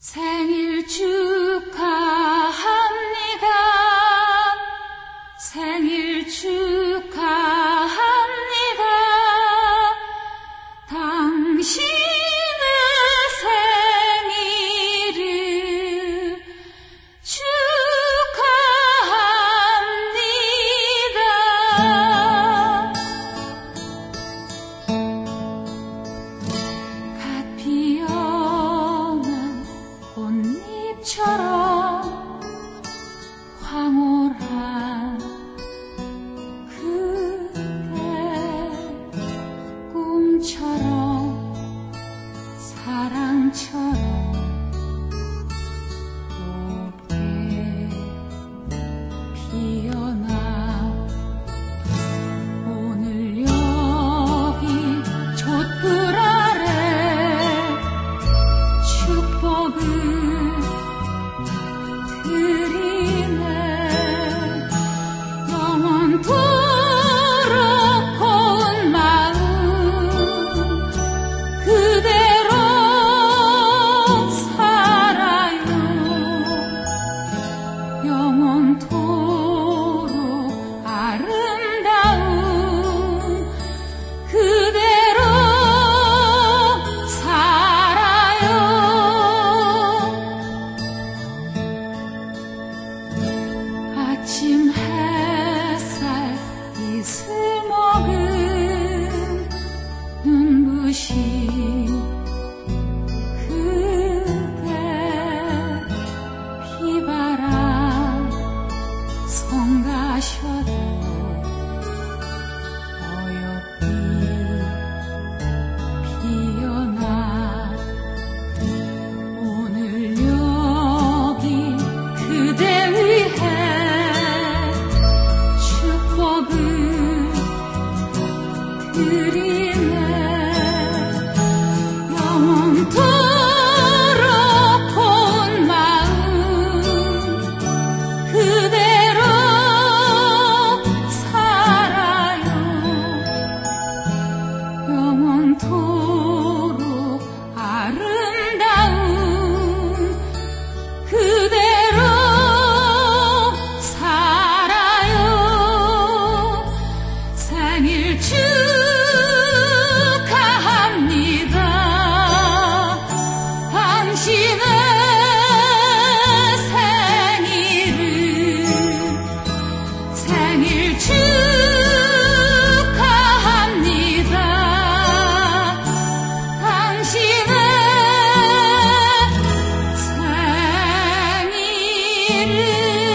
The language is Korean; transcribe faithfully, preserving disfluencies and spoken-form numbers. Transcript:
생일 축하합니다. 생일 축하합니다. 당신의 생일을 축하합니다. 갓 피어난 꽃잎처럼 황홀한 그대 꿈처럼 사랑처럼 곱게 피어나 오늘 여기 촛불 아래 축복을 드리네. 영원토록 고운 마음 그대로 살아요. 영원토록 아름다운 그대로 살아요. 아침 햇살 이슬 먹은 눈부신 그대 비바람 성가셔도 어여삐 피어나 오늘 여기 그대 위해 축복을 드리네. 영원토록 고운 마음 그대로 살아요. 영원토록 아름다운 그대로 살아요. 생일 축하합니다. 당신의 생일을 생일 축하합니다. 당신의 생일을